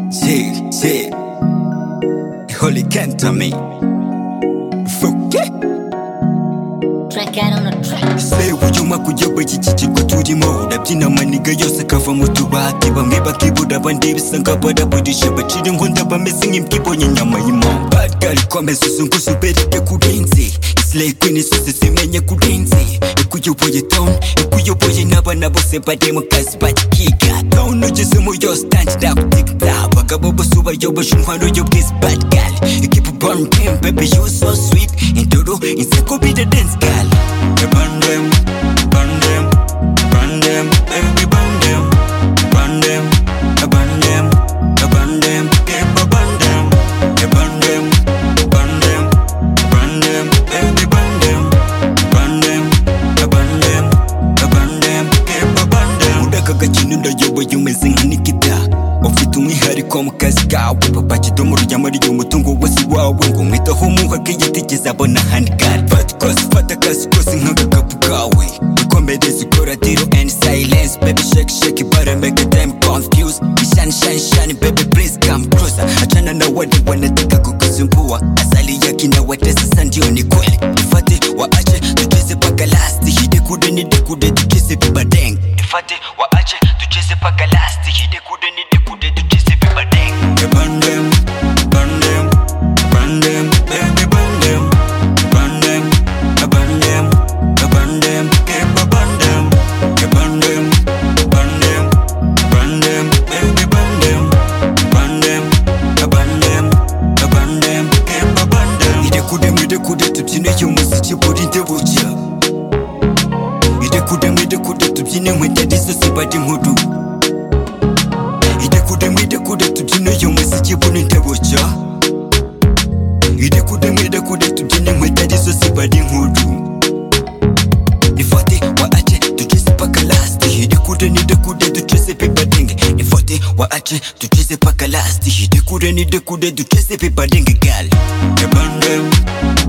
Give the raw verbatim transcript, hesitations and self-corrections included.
Yeah, yeah. Holy can't to me. Forget. Track out on the track. Say uyuma kuyoba ikikirwa turimo urabyina amaniga yose akava mu tubati bamwe bakibura abandi bisanga baraburisha bacira inkunda bameze nk'imbwibonye inyama y'impongo. Bad girl komeza uzunguze ubereke kurenze Slay queen zose zimenye kurenze ikuyoboye town ikuyoboye n'abana bose bari mu kazi bakiga town ugeze mu yo stand up tiktok abagabo bose ubayoboje intwaro yo bwiza. Bad girl keep burn them baby you so sweet indoro inseko be the dance girl. Burn them, burn them, burn them, baby burn them, burn them, burn them, burn them, keep burn them, burn them, burn them, burn them, baby burn them, burn them, burn them, burn them, keep burn them. Udaka gakino ndayoboye umeze nka Nikita ufite umwihariko mu kazi kawe papa kidomo ryamariye umutungo wose wawe ngo mwitaho umuhake yatigeze abona handicap. Fat cause fat akazi kose nk'agakapu kawe ukomereza ukora tiro and silence baby shake shake but make them confused. Shine shine shine baby please come closer achana na wale wanataka kukusumbua asali yake na watesa sasa ndio ni kweli ifate waache tucheze paka last hide kude ni de kude tucheze bibadeng ifate waache tucheze paka last hide kude ni de kude tucheze bibadeng. Burn them, burn them, burn them, baby burn them, burn them, burn them, burn them, keep burn them, burn them, burn them, burn them, baby burn them, burn them, burn them, burn them, keep burn them. Ide kude mwide kude tubyine y'umuziki burinde bucya. Ide kude mwide kude tubyine mwende zose bari nkudu. Ide kude mwide kude tubyine y'umuziki burinde bucya. Ide kude mwide kude tubyine mwende zose bari nkudu. Nifate waache tucheze paka last hide kude ni de kude tucheze bibadenge. Nifate waache tucheze paka last hide kude ni de kude tucheze bibadenge girl. Burn them.